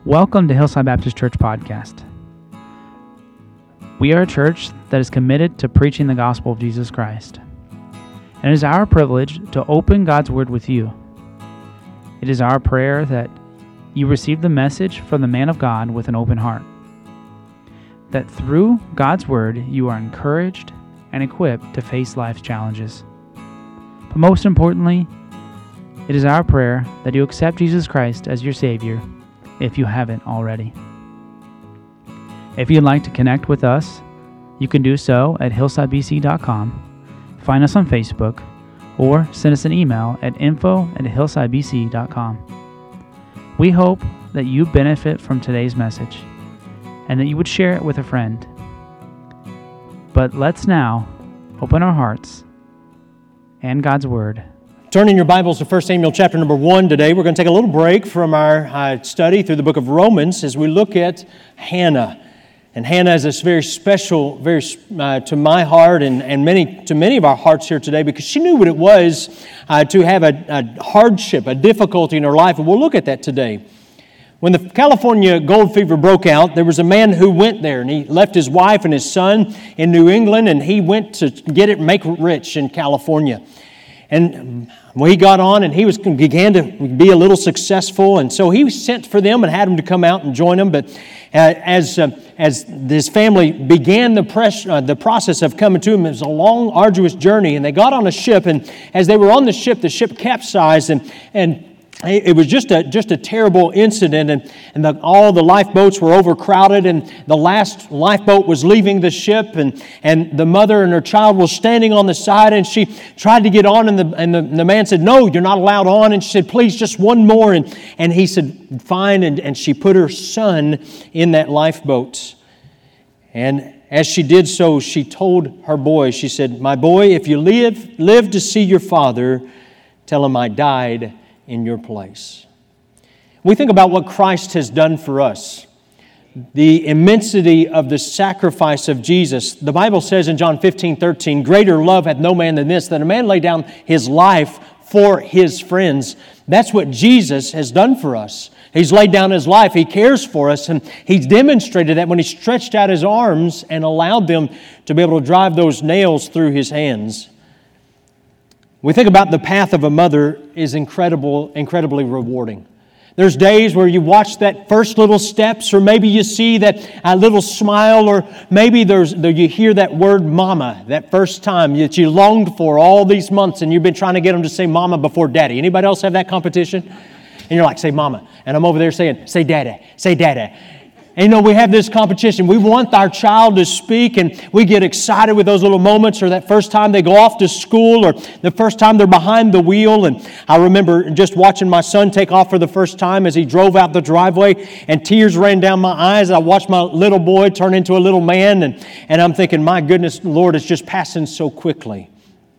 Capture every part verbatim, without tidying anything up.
Welcome to Hillside Baptist Church Podcast. We are a church that is committed to preaching the gospel of Jesus Christ. And it is our privilege to open God's Word with you. It is our prayer that you receive the message from the man of God with an open heart. That through God's Word, you are encouraged and equipped to face life's challenges. But most importantly, it is our prayer that you accept Jesus Christ as your Savior if you haven't already. If you'd like to connect with us, you can do so at hillside b c dot com, find us on Facebook, or send us an email at info at hillside b c dot com. We hope that you benefit from today's message and that you would share it with a friend. But let's now open our hearts and God's Word. Turn in your Bibles to First Samuel chapter number one today. We're going to take a little break from our uh, study through the book of Romans as we look at Hannah. And Hannah is this very special, very uh, to my heart and, and many to many of our hearts here today, because she knew what it was uh, to have a, a hardship, a difficulty in her life. And we'll look at that today. When the California gold fever broke out, there was a man who went there, and he left his wife and his son in New England, and he went to get it, make it rich in California. And well, he got on and he was began to be a little successful, and so he sent for them and had them to come out and join him. But uh, as uh, as this family began the press, uh, the process of coming to him, it was a long, arduous journey. And they got on a ship, and as they were on the ship, the ship capsized, and and. It was just a just a terrible incident, and, and the, all the lifeboats were overcrowded, and the last lifeboat was leaving the ship, and, and the mother and her child was standing on the side, and she tried to get on, and the and the, the man said, "No, you're not allowed on." And she said, "Please, just one more." And, and he said, "Fine," and, and she put her son in that lifeboat. And as she did so, she told her boy, she said, "My boy, if you live, live to see your father, tell him I died in your place." We think about what Christ has done for us, the immensity of the sacrifice of Jesus. The Bible says in John fifteen thirteen, "Greater love hath no man than this, that a man lay down his life for his friends." That's what Jesus has done for us. He's laid down His life. He cares for us, and He's demonstrated that when He stretched out His arms and allowed them to be able to drive those nails through His hands. We think about the path of a mother is incredible, incredibly rewarding. There's days where you watch that first little steps, or maybe you see that a little smile, or maybe there's you hear that word mama, that first time that you longed for all these months, and you've been trying to get them to say mama before daddy. Anybody else have that competition? And you're like, "Say mama." And I'm over there saying, "Say daddy, say daddy." And you know, we have this competition. We want our child to speak, and we get excited with those little moments, or that first time they go off to school, or the first time they're behind the wheel. And I remember just watching my son take off for the first time as he drove out the driveway, and tears ran down my eyes. I watched my little boy turn into a little man, and, and I'm thinking, my goodness, Lord, it's just passing so quickly.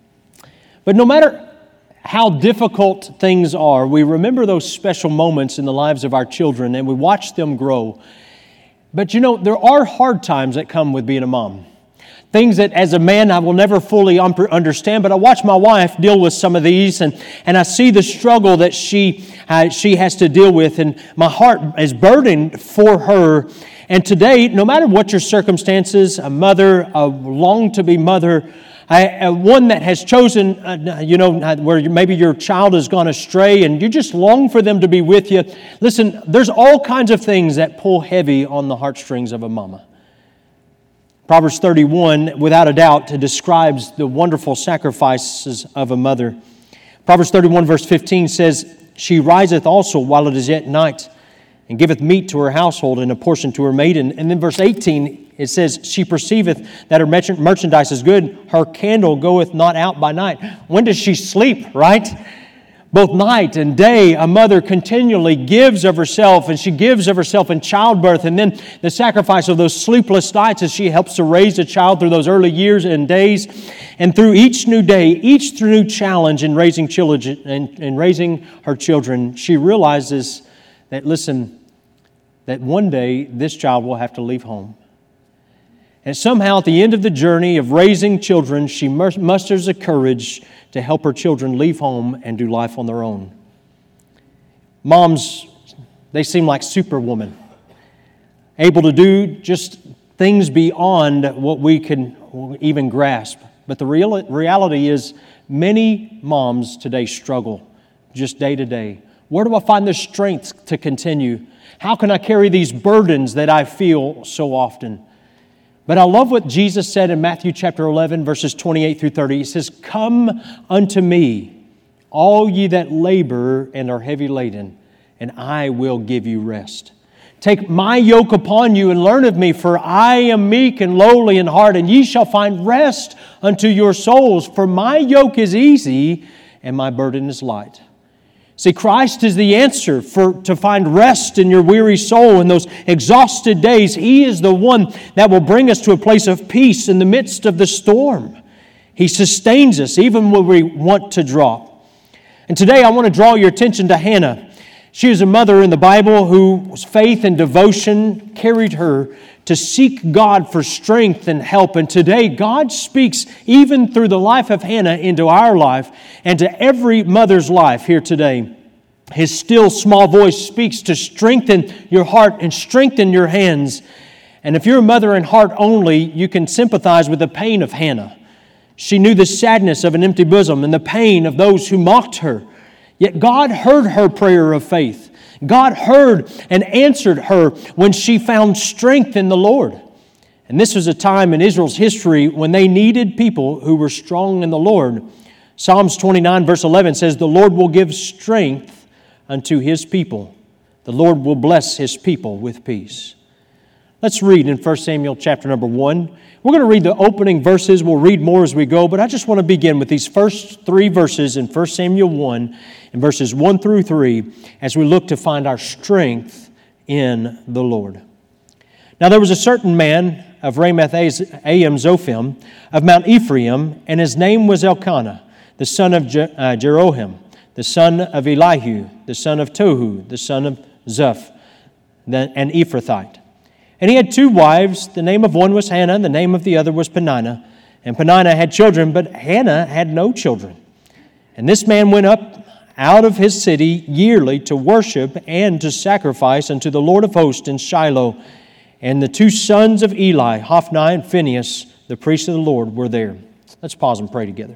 But no matter how difficult things are, we remember those special moments in the lives of our children, and we watch them grow. But you know, there are hard times that come with being a mom. Things that as a man I will never fully understand, but I watch my wife deal with some of these, and, and I see the struggle that she, uh, she has to deal with, and my heart is burdened for her. And today, no matter what your circumstances, a mother, a long-to-be mother, I, one that has chosen, uh, you know, where maybe your child has gone astray and you just long for them to be with you. Listen, there's all kinds of things that pull heavy on the heartstrings of a mama. Proverbs thirty-one, without a doubt, describes the wonderful sacrifices of a mother. Proverbs thirty-one, verse fifteen says, "She riseth also while it is yet night, and giveth meat to her household and a portion to her maiden." And then verse eighteen, it says, "She perceiveth that her merchandise is good. Her candle goeth not out by night." When does she sleep, right? Both night and day, a mother continually gives of herself, and she gives of herself in childbirth, and then the sacrifice of those sleepless nights as she helps to raise a child through those early years and days. And through each new day, each new challenge in raising children, and in raising her children, she realizes that, listen, that one day this child will have to leave home. And somehow at the end of the journey of raising children, she musters the courage to help her children leave home and do life on their own. Moms They seem like superwomen, able to do just things beyond what we can even grasp. But the real reality is many moms today struggle just day to day. Where do I find the strength to continue? How can I carry these burdens that I feel so often? But I love what Jesus said in Matthew chapter eleven, verses twenty-eight through thirty. He says, "Come unto me, all ye that labor and are heavy laden, and I will give you rest. Take my yoke upon you and learn of me, for I am meek and lowly in heart, and ye shall find rest unto your souls. For my yoke is easy and my burden is light." See, Christ is the answer for to find rest in your weary soul in those exhausted days. He is the one that will bring us to a place of peace in the midst of the storm. He sustains us even when we want to drop. And today I want to draw your attention to Hannah. She is a mother in the Bible whose faith and devotion carried her to seek God for strength and help. And today, God speaks even through the life of Hannah into our life and to every mother's life here today. His still small voice speaks to strengthen your heart and strengthen your hands. And if you're a mother in heart only, you can sympathize with the pain of Hannah. She knew the sadness of an empty bosom and the pain of those who mocked her. Yet God heard her prayer of faith. God heard and answered her when she found strength in the Lord. And this was a time in Israel's history when they needed people who were strong in the Lord. Psalms twenty-nine verse eleven says, "The Lord will give strength unto His people. The Lord will bless His people with peace." Let's read in First Samuel chapter number one. We're going to read the opening verses. We'll read more as we go, but I just want to begin with these first three verses in First Samuel one, in verses one through three, as we look to find our strength in the Lord. Now there was a certain man of Ramath-aim Zophim of Mount Ephraim, and his name was Elkanah, the son of Je- uh, Jeroham, the son of Elihu, the son of Tohu, the son of Zuph, an Ephrathite. And he had two wives. The name of one was Hannah, and the name of the other was Peninnah. And Peninnah had children, but Hannah had no children. And this man went up out of his city yearly to worship and to sacrifice unto the Lord of hosts in Shiloh. And the two sons of Eli, Hophni and Phinehas, the priests of the Lord, were there. Let's pause and pray together.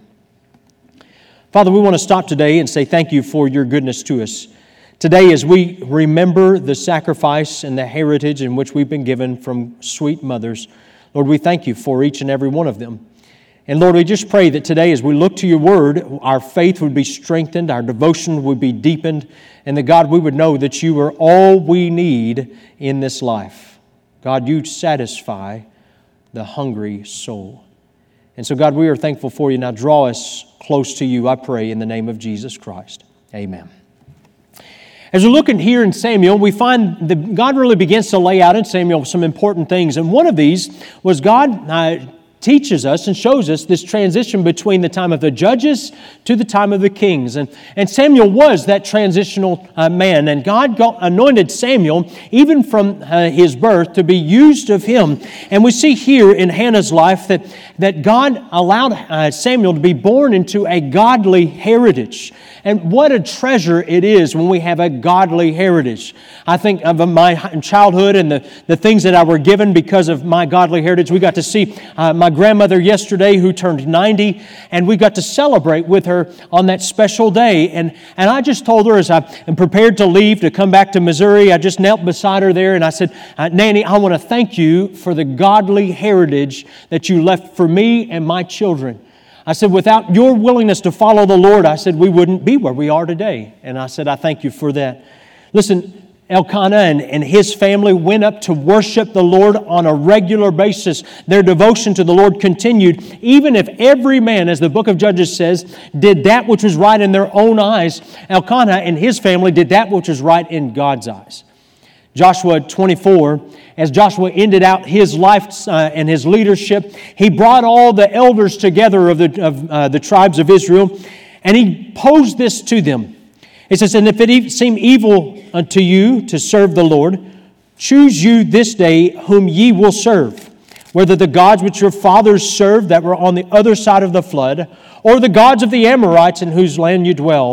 Father, we want to stop today and say thank you for your goodness to us. Today, as we remember the sacrifice and the heritage in which we've been given from sweet mothers, Lord, we thank you for each and every one of them. And Lord, we just pray that today, as we look to your word, our faith would be strengthened, our devotion would be deepened, and that, God, we would know that you are all we need in this life. God, you satisfy the hungry soul. And so, God, we are thankful for you. Now draw us close to you, I pray, in the name of Jesus Christ. Amen. As we're looking here in Samuel, we find that God really begins to lay out in Samuel some important things. And one of these was God uh, teaches us and shows us this transition between the time of the judges to the time of the kings. And, and Samuel was that transitional uh, man. And God got, anointed Samuel, even from uh, his birth, to be used of him. And we see here in Hannah's life that, that God allowed uh, Samuel to be born into a godly heritage. And what a treasure it is when we have a godly heritage. I think of my childhood and the, the things that I were given because of my godly heritage. We got to see uh, my grandmother yesterday who turned ninety, and we got to celebrate with her on that special day. And, and I just told her as I am prepared to leave to come back to Missouri, I just knelt beside her there and I said, uh, Nanny, I want to thank you for the godly heritage that you left for me and my children. I said, without your willingness to follow the Lord, I said, we wouldn't be where we are today. And I said, I thank you for that. Listen, Elkanah and, and his family went up to worship the Lord on a regular basis. Their devotion to the Lord continued, even if every man, as the book of Judges says, did that which was right in their own eyes. Elkanah and his family did that which was right in God's eyes. Joshua twenty-four, as Joshua ended out his life uh, and his leadership, he brought all the elders together of the of uh, the tribes of Israel, and he posed this to them. It says, "And if it seem evil unto you to serve the Lord, choose you this day whom ye will serve, whether the gods which your fathers served that were on the other side of the flood, or the gods of the Amorites in whose land you dwell.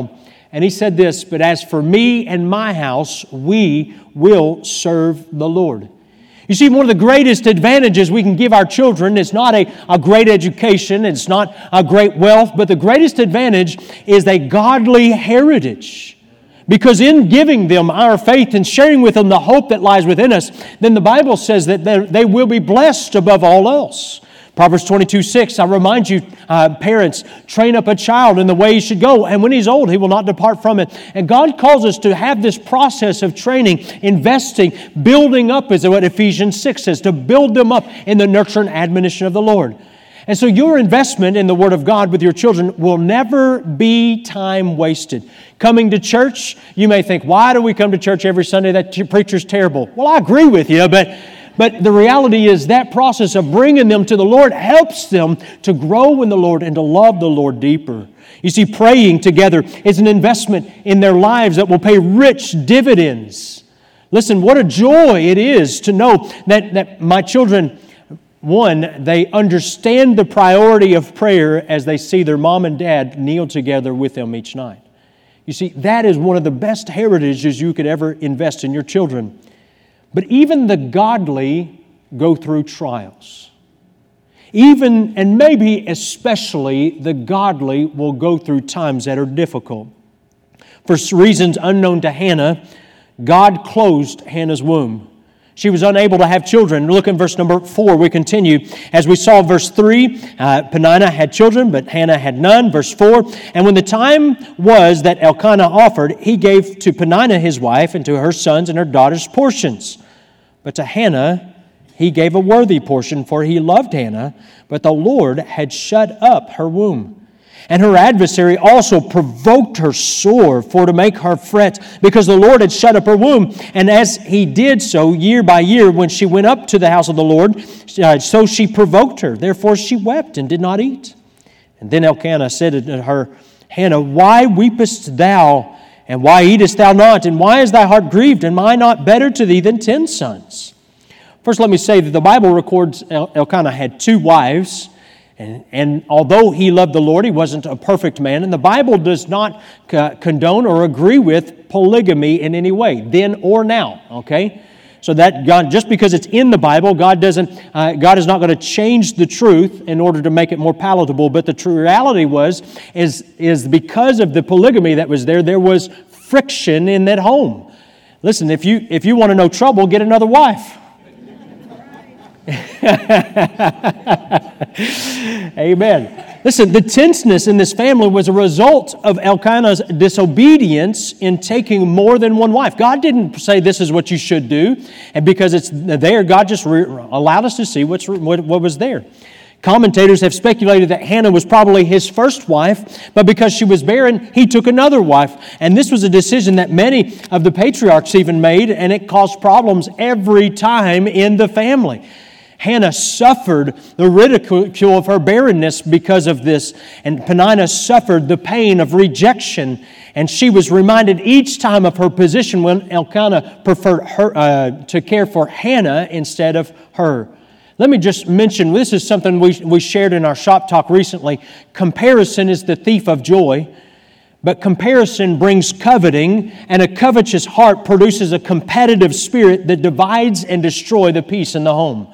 And he said this, "But as for me and my house, we will serve the Lord." You see, one of the greatest advantages we can give our children is not a, a great education, it's not a great wealth, but the greatest advantage is a godly heritage. Because in giving them our faith and sharing with them the hope that lies within us, then the Bible says that they will be blessed above all else. Proverbs twenty-two six, I remind you, uh, parents, train up a child in the way he should go, and when he's old, he will not depart from it. And God calls us to have this process of training, investing, building up, is what Ephesians six says, to build them up in the nurture and admonition of the Lord. And so your investment in the Word of God with your children will never be time wasted. Coming to church, you may think, why do we come to church every Sunday? That t- preacher's terrible. Well, I agree with you, but... But the reality is that process of bringing them to the Lord helps them to grow in the Lord and to love the Lord deeper. You see, praying together is an investment in their lives that will pay rich dividends. Listen, what a joy it is to know that, that my children, one, they understand the priority of prayer as they see their mom and dad kneel together with them each night. You see, that is one of the best heritages you could ever invest in your children. But even the godly go through trials. Even, and maybe especially, the godly will go through times that are difficult. For reasons unknown to Hannah, God closed Hannah's womb. She was unable to have children. Look in verse number four. We continue. As we saw verse three, uh, Peninnah had children, but Hannah had none. Verse four, and when the time was that Elkanah offered, he gave to Peninnah his wife and to her sons and her daughters portions. But to Hannah he gave a worthy portion, for he loved Hannah, but the Lord had shut up her womb. And her adversary also provoked her sore for to make her fret, because the Lord had shut up her womb. And as he did so year by year, when she went up to the house of the Lord, uh, so she provoked her. Therefore she wept and did not eat. And then Elkanah said to her, Hannah, why weepest thou, and why eatest thou not? And why is thy heart grieved? And am I not better to thee than ten sons? First, let me say that the Bible records El- Elkanah had two wives. And, and although he loved the Lord, he wasn't a perfect man. And the Bible does not uh, condone or agree with polygamy in any way, then or now, okay? So that God, just because it's in the Bible, God doesn't, uh, God is not going to change the truth in order to make it more palatable. But the true reality was, is, is because of the polygamy that was there, there was friction in that home. Listen, if you, if you want to know trouble, get another wife. Amen. Listen, the tenseness in this family was a result of Elkanah's disobedience in taking more than one wife. God didn't say this is what you should do, and because it's there, God just re- allowed us to see what's, what, what was there. Commentators have speculated that Hannah was probably his first wife, but because she was barren, he took another wife. And this was a decision that many of the patriarchs even made, and it caused problems every time in the family. Hannah suffered the ridicule of her barrenness because of this, and Peninnah suffered the pain of rejection, and she was reminded each time of her position when Elkanah preferred her uh, to care for Hannah instead of her. Let me just mention, this is something we, we shared in our shop talk recently. Comparison is the thief of joy, but comparison brings coveting, and a covetous heart produces a competitive spirit that divides and destroys the peace in the home.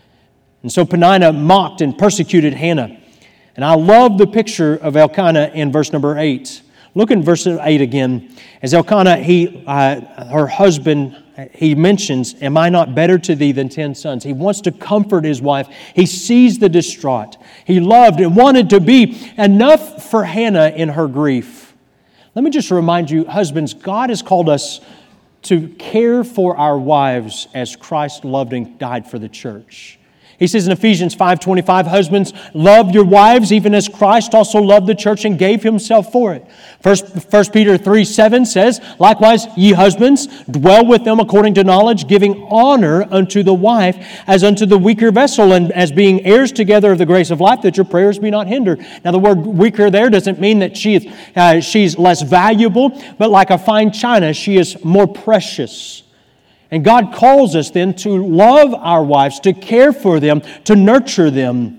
And so Peninnah mocked and persecuted Hannah. And I love the picture of Elkanah in verse number eight. Look in verse eight again. As Elkanah, he, uh, her husband, he mentions, am I not better to thee than ten sons? He wants to comfort his wife. He sees the distraught. He loved and wanted to be enough for Hannah in her grief. Let me just remind you, husbands, God has called us to care for our wives as Christ loved and died for the church. He says in Ephesians five twenty-five, husbands, love your wives even as Christ also loved the church and gave himself for it. First Peter three seven says, likewise, ye husbands, dwell with them according to knowledge, giving honor unto the wife as unto the weaker vessel, and as being heirs together of the grace of life, that your prayers be not hindered. Now the word weaker there doesn't mean that she is, uh, she's less valuable, but like a fine china, she is more precious. And God calls us then to love our wives, to care for them, to nurture them.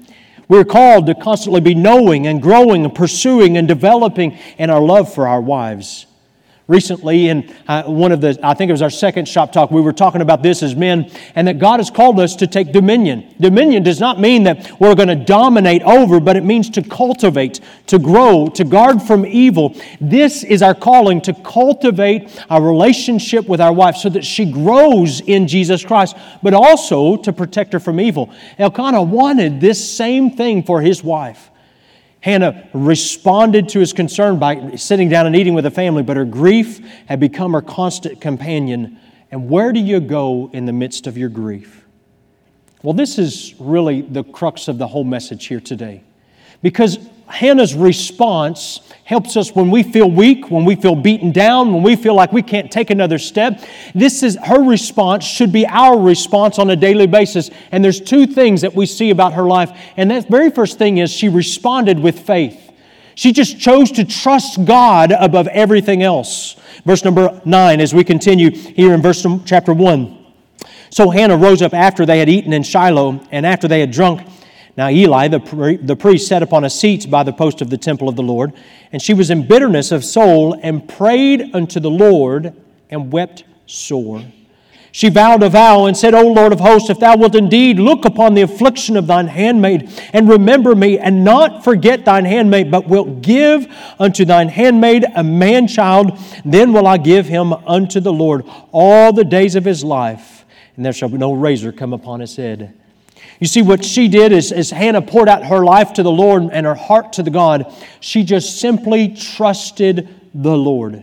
We're called to constantly be knowing and growing and pursuing and developing in our love for our wives. Recently, in uh, one of the, I think it was our second shop talk, we were talking about this as men, and that God has called us to take dominion. Dominion does not mean that we're going to dominate over, but it means to cultivate, to grow, to guard from evil. This is our calling, to cultivate our relationship with our wife so that she grows in Jesus Christ, but also to protect her from evil. Elkanah wanted this same thing for his wife. Hannah responded to his concern by sitting down and eating with the family, but her grief had become her constant companion. And where do you go in the midst of your grief? Well, this is really the crux of the whole message here today. Because Hannah's response helps us when we feel weak, when we feel beaten down, when we feel like we can't take another step. This is her response should be our response on a daily basis. And there's two things that we see about her life. And that very first thing is she responded with faith. She just chose to trust God above everything else. Verse number nine, as we continue here in verse chapter one. So Hannah rose up after they had eaten in Shiloh, and after they had drunk. Now Eli, the, the priest, sat upon a seat by the post of the temple of the Lord, and she was in bitterness of soul, and prayed unto the Lord, and wept sore. She vowed a vow, and said, O Lord of hosts, if thou wilt indeed look upon the affliction of thine handmaid, and remember me, and not forget thine handmaid, but wilt give unto thine handmaid a man-child, then will I give him unto the Lord all the days of his life, and there shall be no razor come upon his head. You see, what she did is, as Hannah poured out her life to the Lord and her heart to the God, she just simply trusted the Lord.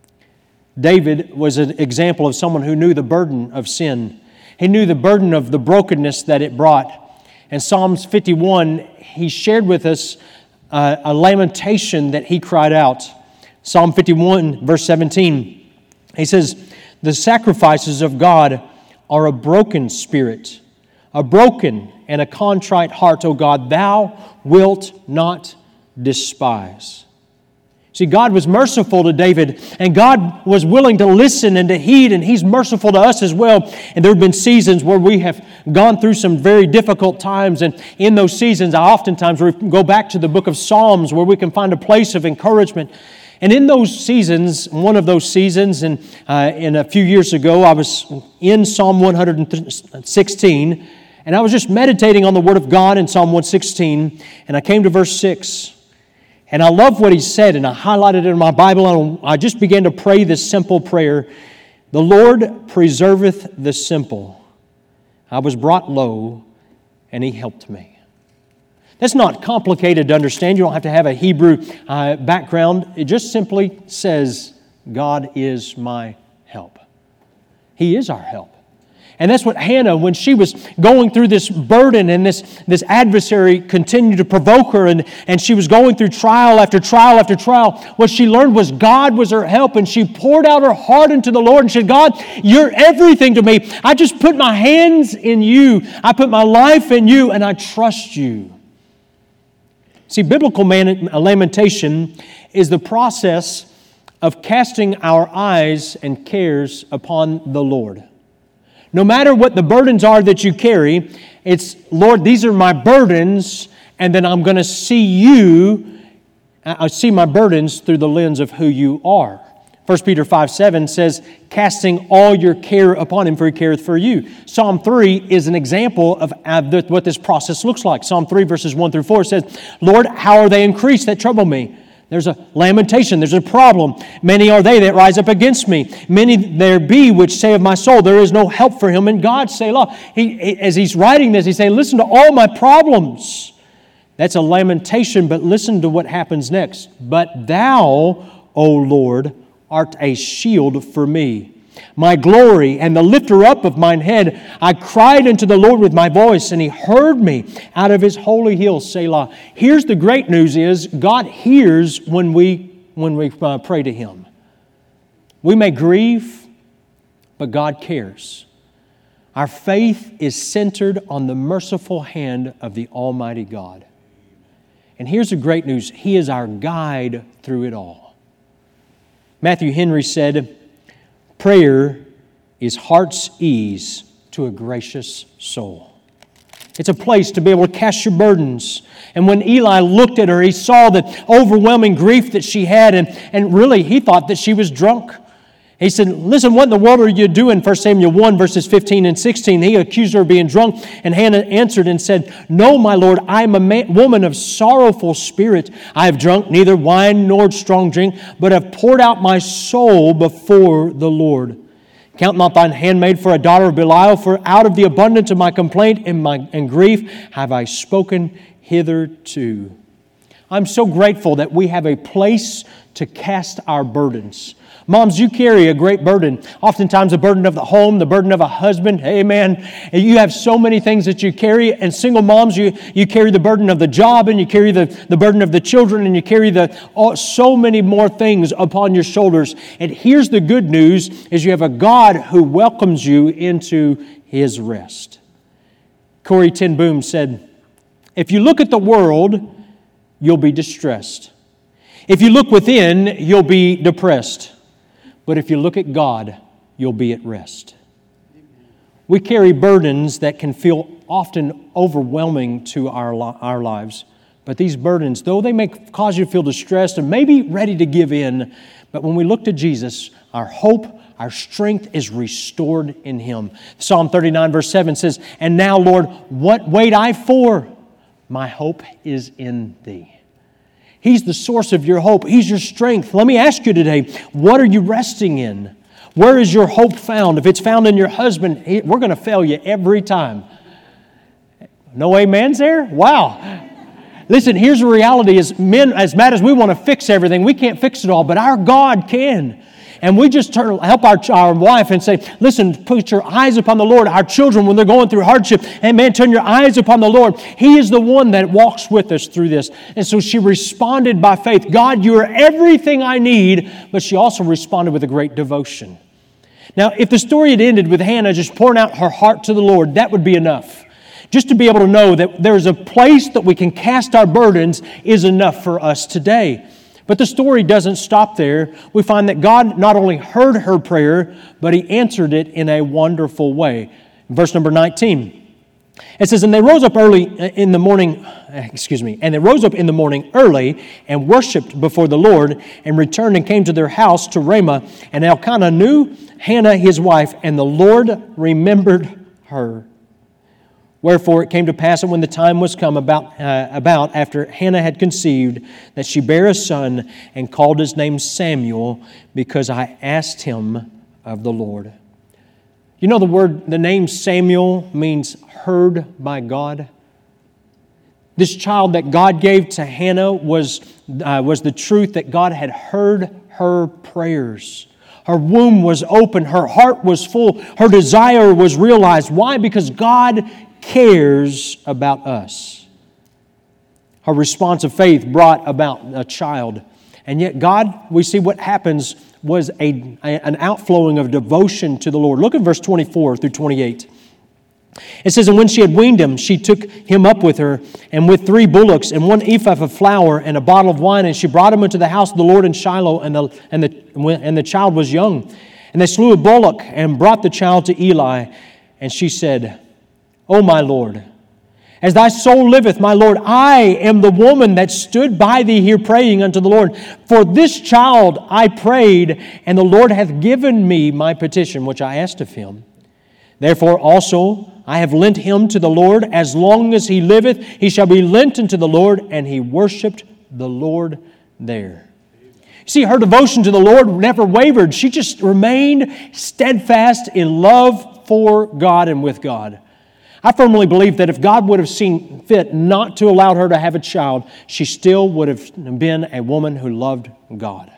David was an example of someone who knew the burden of sin. He knew the burden of the brokenness that it brought. In Psalms fifty-one, he shared with us uh, a lamentation that he cried out. Psalm fifty-one, verse seventeen, he says, the sacrifices of God are a broken spirit, a broken and a contrite heart, O God, thou wilt not despise. See, God was merciful to David, and God was willing to listen and to heed, and He's merciful to us as well. And there have been seasons where we have gone through some very difficult times, and in those seasons, I oftentimes go back to the book of Psalms where we can find a place of encouragement. And in those seasons, one of those seasons, and uh, in a few years ago, I was in Psalm one sixteen, and I was just meditating on the Word of God in Psalm one sixteen, and I came to verse six. And I love what he said, and I highlighted it in my Bible, and I just began to pray this simple prayer. The Lord preserveth the simple. I was brought low, and He helped me. That's not complicated to understand. You don't have to have a Hebrew uh, background. It just simply says, God is my help. He is our help. And that's what Hannah, when she was going through this burden and this, this adversary continued to provoke her, and, and she was going through trial after trial after trial, what she learned was God was her help, and she poured out her heart into the Lord and said, God, you're everything to me. I just put my hands in you. I put my life in you, and I trust you. See, biblical man- lamentation is the process of casting our eyes and cares upon the Lord. No matter what the burdens are that you carry, it's, Lord, these are my burdens, and then I'm going to see you, I see my burdens through the lens of who you are. First Peter five seven says, casting all your care upon Him, for He careth for you. Psalm three is an example of what this process looks like. Psalm three verses one through four says, Lord, how are they increased that trouble me? There's a lamentation. There's a problem. Many are they that rise up against me. Many there be which say of my soul, there is no help for him. And God, Selah. He, as he's writing this, he's saying, listen to all my problems. That's a lamentation, but listen to what happens next. But thou, O Lord, art a shield for me, my glory and the lifter up of mine head. I cried unto the Lord with my voice, and He heard me out of His holy hill, Selah. Here's the great news is, God hears when we, when we uh, pray to Him. We may grieve, but God cares. Our faith is centered on the merciful hand of the Almighty God. And here's the great news. He is our guide through it all. Matthew Henry said, prayer is heart's ease to a gracious soul. It's a place to be able to cast your burdens. And when Eli looked at her, he saw the overwhelming grief that she had, and, and really he thought that she was drunk. He said, listen, what in the world are you doing? First Samuel one, verses fifteen and sixteen. He accused her of being drunk, and Hannah answered and said, no, my Lord, I am a man, woman of sorrowful spirit. I have drunk neither wine nor strong drink, but have poured out my soul before the Lord. Count not thine handmaid for a daughter of Belial, for out of the abundance of my complaint and my and grief have I spoken hitherto. I'm so grateful that we have a place to cast our burdens. Moms, you carry a great burden. Oftentimes the burden of the home, the burden of a husband. Amen. You have so many things that you carry. And single moms, you, you carry the burden of the job, and you carry the, the burden of the children, and you carry the oh, so many more things upon your shoulders. And here's the good news, is you have a God who welcomes you into His rest. Corrie ten Boom said, if you look at the world, you'll be distressed. If you look within, you'll be depressed. But if you look at God, you'll be at rest. We carry burdens that can feel often overwhelming to our, our lives. But these burdens, though they may cause you to feel distressed and maybe ready to give in, but when we look to Jesus, our hope, our strength is restored in Him. Psalm thirty-nine verse seven says, and now, Lord, what wait I for? My hope is in Thee. He's the source of your hope. He's your strength. Let me ask you today, what are you resting in? Where is your hope found? If it's found in your husband, we're going to fail you every time. No amens there? Wow. Listen, here's the reality is men, as mad as we want to fix everything, we can't fix it all, but our God can. And we just turn, help our, our wife and say, listen, put your eyes upon the Lord. Our children, when they're going through hardship, amen, turn your eyes upon the Lord. He is the one that walks with us through this. And so she responded by faith. God, you are everything I need. But she also responded with a great devotion. Now, if the story had ended with Hannah just pouring out her heart to the Lord, that would be enough. Just to be able to know that there's a place that we can cast our burdens is enough for us today. But the story doesn't stop there. We find that God not only heard her prayer, but He answered it in a wonderful way. Verse number nineteen. It says, and they rose up early in the morning, excuse me, and they rose up in the morning early and worshipped before the Lord and returned and came to their house to Ramah. And Elkanah knew Hannah his wife, and the Lord remembered her. Wherefore it came to pass that when the time was come about, uh, about after Hannah had conceived, that she bare a son and called his name Samuel, because I asked him of the Lord. You know the word, the name Samuel means heard by God. This child that God gave to Hannah was, uh, was the truth that God had heard her prayers. Her womb was open. Her heart was full. Her desire was realized. Why? Because God cares about us. Her response of faith brought about a child. And yet God, we see what happens was a, a, an outflowing of devotion to the Lord. Look at verse twenty-four through twenty-eight. It says, and when she had weaned him, she took him up with her, and with three bullocks, and one ephah of flour, and a bottle of wine, and she brought him into the house of the Lord in Shiloh, and the, and the, and the child was young. And they slew a bullock, and brought the child to Eli. And she said, O my Lord, as thy soul liveth, my Lord, I am the woman that stood by thee here praying unto the Lord. For this child I prayed, and the Lord hath given me my petition, which I asked of him. Therefore also I have lent him to the Lord. As long as he liveth, he shall be lent unto the Lord. And he worshipped the Lord there. See, her devotion to the Lord never wavered. She just remained steadfast in love for God and with God. I firmly believe that if God would have seen fit not to allow her to have a child, she still would have been a woman who loved God.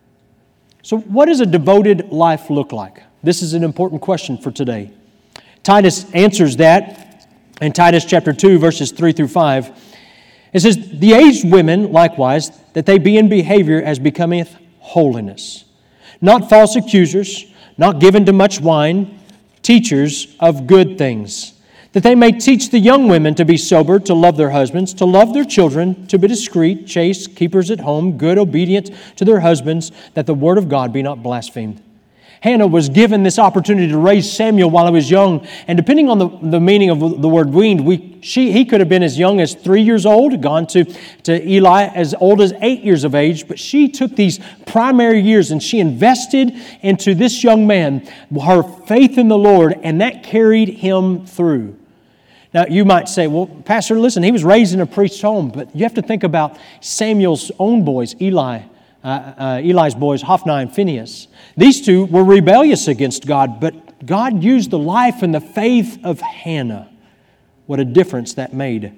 So what does a devoted life look like? This is an important question for today. Titus answers that in Titus chapter two, verses three through five. It says, the aged women, likewise, that they be in behavior as becometh holiness, not false accusers, not given to much wine, teachers of good things, that they may teach the young women to be sober, to love their husbands, to love their children, to be discreet, chaste, keepers at home, good, obedient to their husbands, that the word of God be not blasphemed. Hannah was given this opportunity to raise Samuel while he was young, and depending on the, the meaning of the word weaned, we mean, she he could have been as young as three years old, gone to, to Eli as old as eight years of age, but she took these primary years and she invested into this young man, her faith in the Lord, and that carried him through. Now, you might say, well, Pastor, listen, he was raised in a priest's home, but you have to think about Samuel's own boys, Eli, uh, uh, Eli's boys, Hophni and Phinehas. These two were rebellious against God, but God used the life and the faith of Hannah. What a difference that made.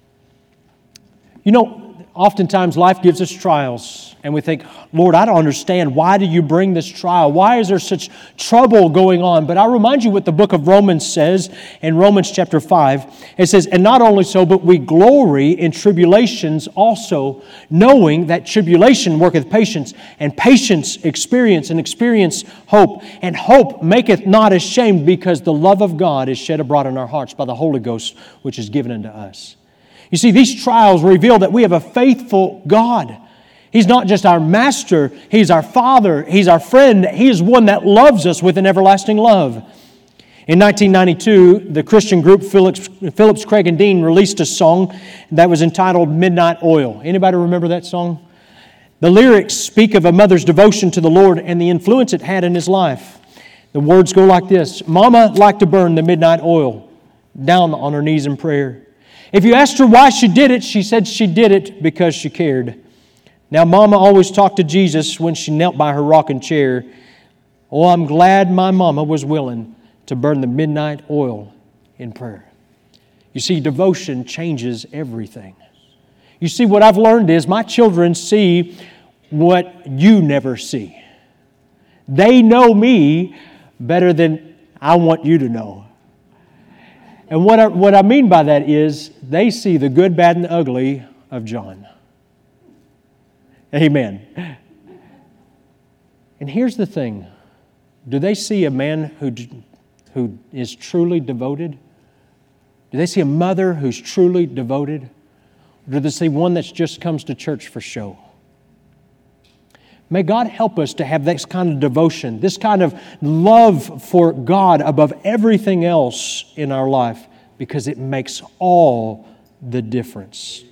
You know, oftentimes life gives us trials, and we think, Lord, I don't understand. Why do you bring this trial? Why is there such trouble going on? But I remind you what the book of Romans says in Romans chapter five. It says, and not only so, but we glory in tribulations also, knowing that tribulation worketh patience, and patience experience, and experience hope. And hope maketh not ashamed, because the love of God is shed abroad in our hearts by the Holy Ghost, which is given unto us. You see, these trials reveal that we have a faithful God. He's not just our master, He's our Father, He's our friend. He is one that loves us with an everlasting love. In nineteen ninety-two, the Christian group Phillips, Phillips, Craig and Dean released a song that was entitled Midnight Oil. Anybody remember that song? The lyrics speak of a mother's devotion to the Lord and the influence it had in his life. The words go like this: Mama liked to burn the midnight oil, down on her knees in prayer. If you asked her why she did it, she said she did it because she cared. Now, Mama always talked to Jesus when she knelt by her rocking chair. Oh, I'm glad my Mama was willing to burn the midnight oil in prayer. You see, devotion changes everything. You see, what I've learned is my children see what you never see. They know me better than I want you to know. And what I, what I mean by that is they see the good, bad, and the ugly of John. Amen. And here's the thing. Do they see a man who, who is truly devoted? Do they see a mother who's truly devoted? Or do they see one that just comes to church for show? May God help us to have this kind of devotion, this kind of love for God above everything else in our life, because it makes all the difference.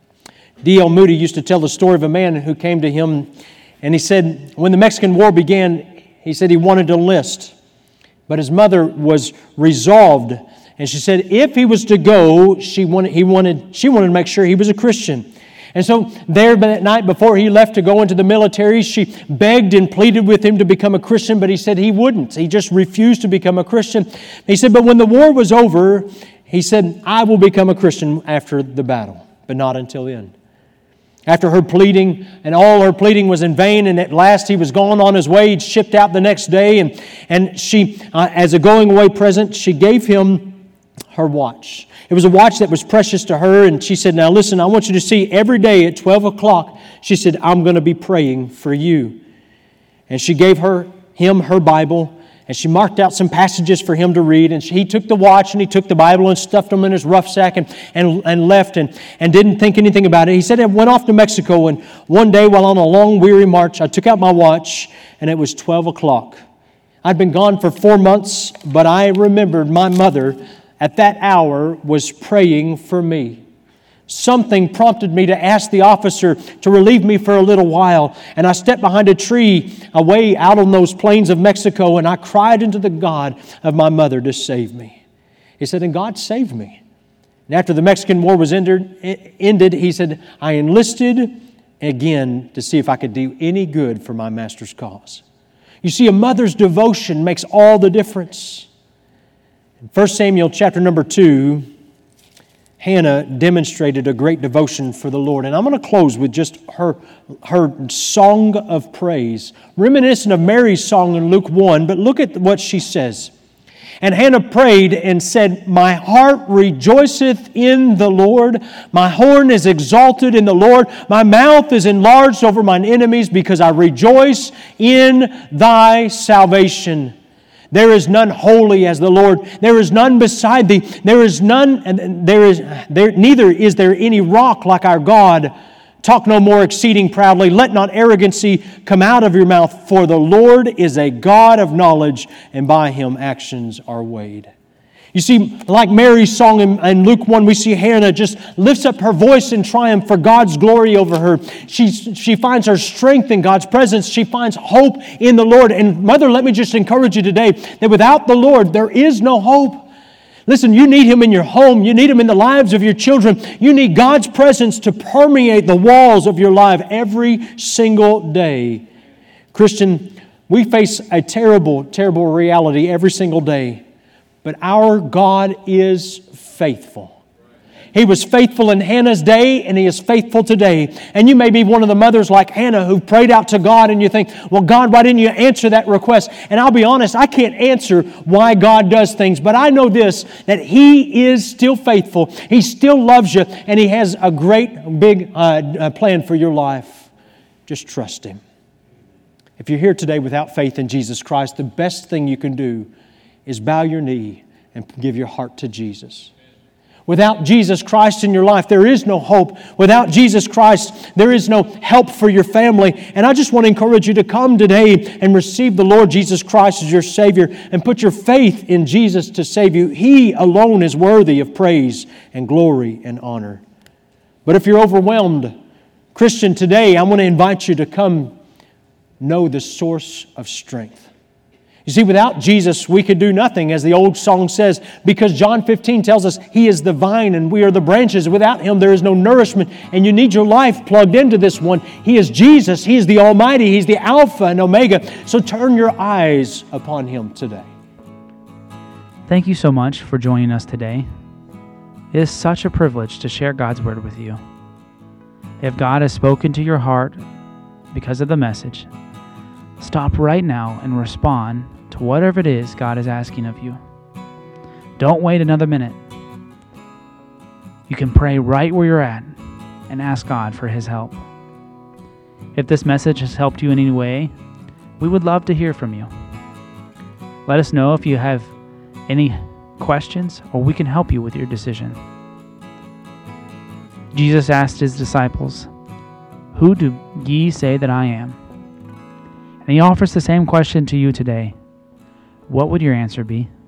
D L Moody used to tell the story of a man who came to him, and he said when the Mexican War began, he said he wanted to enlist, but his mother was resolved, and she said if he was to go, she wanted, he wanted, she wanted to make sure he was a Christian. And so there that night before he left to go into the military, she begged and pleaded with him to become a Christian, but he said he wouldn't. He just refused to become a Christian. He said, but when the war was over, he said, I will become a Christian after the battle, but not until then. After her pleading, and all her pleading was in vain, and at last he was gone on his way. He'd shipped out the next day, and, and she, uh, as a going away present, she gave him her watch. It was a watch that was precious to her, and she said, now listen, I want you to see every day at twelve o'clock, she said, I'm going to be praying for you. And she gave her him her Bible, and she marked out some passages for him to read, and she, he took the watch and he took the Bible and stuffed them in his rough sack and, and, and left and, and didn't think anything about it. He said, I went off to Mexico, and one day while on a long, weary march, I took out my watch, and it was twelve o'clock. I'd been gone for four months, but I remembered my mother at that hour was praying for me. Something prompted me to ask the officer to relieve me for a little while. And I stepped behind a tree away out on those plains of Mexico, and I cried into the God of my mother to save me. He said, and God saved me. And after the Mexican War was ended, ended, he said, I enlisted again to see if I could do any good for my master's cause. You see, a mother's devotion makes all the difference. In First Samuel chapter number two, Hannah demonstrated a great devotion for the Lord. And I'm going to close with just her, her song of praise, reminiscent of Mary's song in Luke one, but look at what she says. And Hannah prayed and said, my heart rejoiceth in the Lord. My horn is exalted in the Lord. My mouth is enlarged over mine enemies, because I rejoice in thy salvation. There is none holy as the Lord. There is none beside thee. There is none, and there is there neither is there any rock like our God. Talk no more exceeding proudly. Let not arrogancy come out of your mouth, for the Lord is a God of knowledge, and by Him actions are weighed. You see, like Mary's song in, in Luke one, we see Hannah just lifts up her voice in triumph for God's glory over her. She, she finds her strength in God's presence. She finds hope in the Lord. And Mother, let me just encourage you today that without the Lord, there is no hope. Listen, you need Him in your home. You need Him in the lives of your children. You need God's presence to permeate the walls of your life every single day. Christian, we face a terrible, terrible reality every single day. But our God is faithful. He was faithful in Hannah's day, and He is faithful today. And you may be one of the mothers like Hannah who prayed out to God, and you think, well, God, why didn't you answer that request? And I'll be honest, I can't answer why God does things, but I know this, that He is still faithful. He still loves you, and He has a great, big uh, plan for your life. Just trust Him. If you're here today without faith in Jesus Christ, the best thing you can do is bow your knee and give your heart to Jesus. Without Jesus Christ in your life, there is no hope. Without Jesus Christ, there is no help for your family. And I just want to encourage you to come today and receive the Lord Jesus Christ as your Savior and put your faith in Jesus to save you. He alone is worthy of praise and glory and honor. But if you're overwhelmed, Christian, today I want to invite you to come know the source of strength. You see, without Jesus, we could do nothing, as the old song says, because John fifteen tells us He is the vine and we are the branches. Without Him, there is no nourishment, and you need your life plugged into this one. He is Jesus. He is the Almighty. He's the Alpha and Omega. So turn your eyes upon Him today. Thank you so much for joining us today. It is such a privilege to share God's Word with you. If God has spoken to your heart because of the message, stop right now and respond to whatever it is God is asking of you. Don't wait another minute. You can pray right where you're at and ask God for His help. If this message has helped you in any way, we would love to hear from you. Let us know if you have any questions, or we can help you with your decision. Jesus asked His disciples, "Who do ye say that I am?" And He offers the same question to you today. What would your answer be?